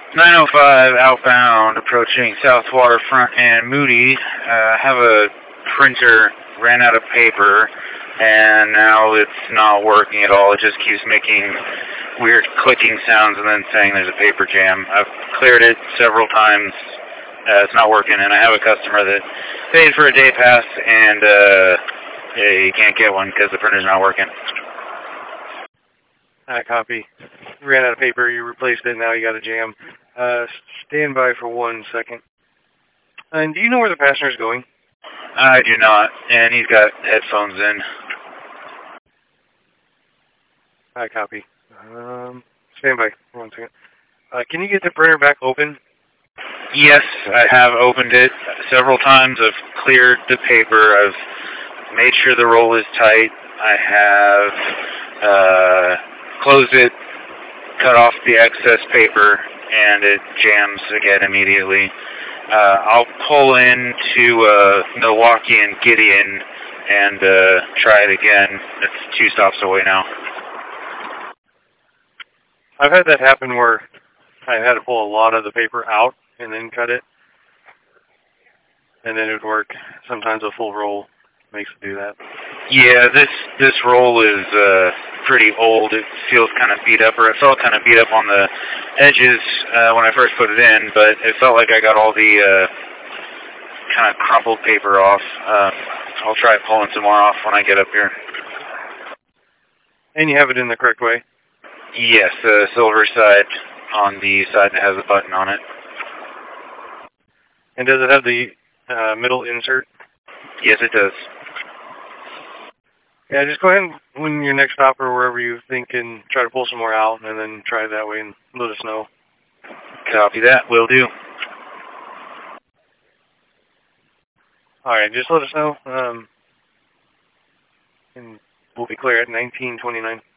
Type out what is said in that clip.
905 outbound, approaching South Waterfront and Moody. Have a printer ran out of paper, and now it's not working at all. It just keeps making weird clicking sounds and then saying there's a paper jam. I've cleared it several times. It's not working, and I have a customer that paid for a day pass, and he can't get one because the printer's not working. Copy. You ran out of paper, you replaced it, now you got a jam. Stand by for 1 second. And do you know where the passenger's going? I do not, and he's got headphones in. Copy. Stand by for 1 second. Can you get the printer back open? Yes, I have opened it several times. I've cleared the paper. I've made sure the roll is tight. I have closed it, cut off the excess paper, and it jams again immediately. I'll pull into Milwaukee and Gideon and try it again. It's 2 stops away now. I've had that happen where I had to pull a lot of the paper out and then cut it, and then it would work. Sometimes a full roll makes it do that. Yeah, this roll is pretty old. It feels kind of beat up, or it felt kind of beat up on the edges when I first put it in, but it felt like I got all the kind of crumpled paper off. I'll try pulling some more off when I get up here. And you have it in the correct way? Yes, the silver side on the side that has a button on it. And does it have the middle insert? Yes, it does. Yeah, just go ahead and when your next stop or wherever you think and try to pull some more out, and then try it that way and let us know. Copy that. Will do. All right, just let us know, and we'll be clear at 1929.